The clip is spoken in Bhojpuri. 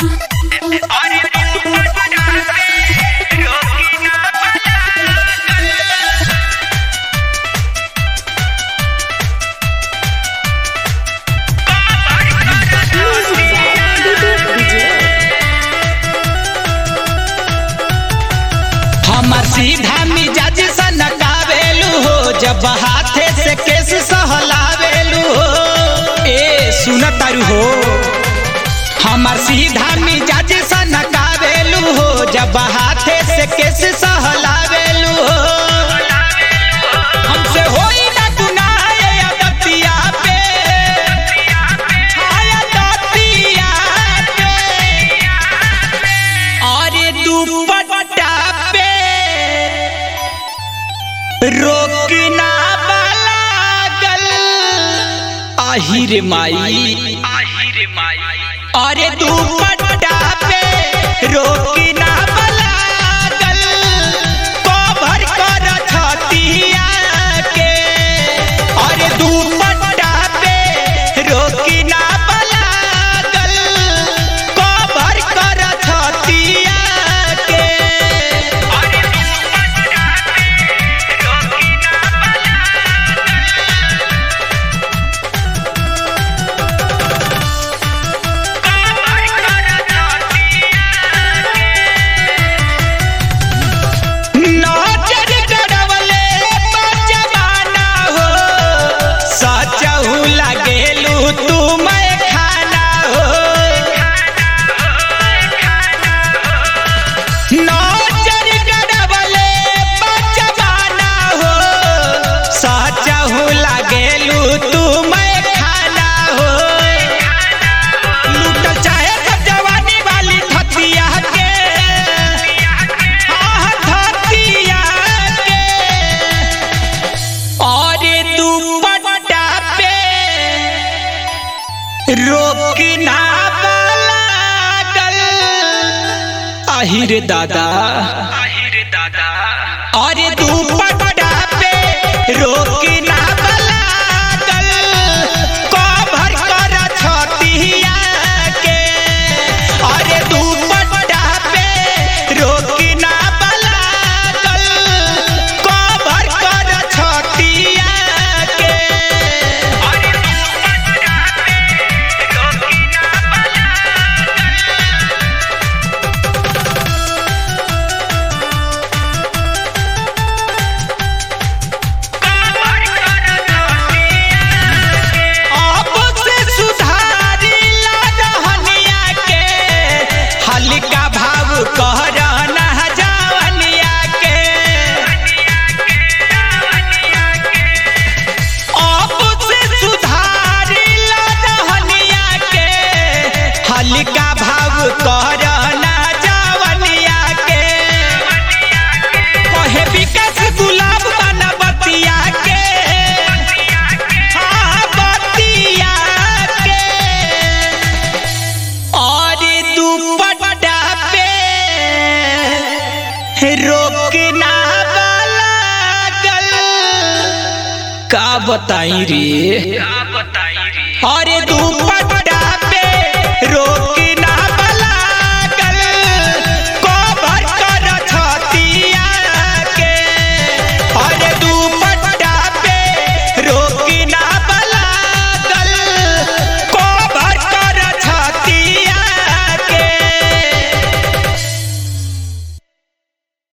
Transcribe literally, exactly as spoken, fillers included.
सीधा मिजाज सनकावेलू हो जब हाथे से केस सहलावेलू हो। ए सुन तारू हो हमार सीधा मिजाज सनकावेलू हो जब हाथे से केस सहलावेलू हो। हमसे होई ना गुनाह ये अदतिया पे आया दतिया पे और दुपट्टा पे रोकना लागल आहिर माई अरे दुपट्टा पे रोकना लागल कवर कर छतिया के अरे दुपट्टा पे रोकना लागल कवर कर छतिया के रोकना लागल आहिर दादा अरे दुपट्टा पे रोकना लागल कवर कर छतिया के अरे दुपट्टा पे रोकना लागल कवर कर छतिया के का भाव करना जवनिया के कहे विकास गुलाब बना बतिया के हाँ बतिया के और दुपट्टा पे रोकना लागल का बताई रे और दुपट्टा पे रोक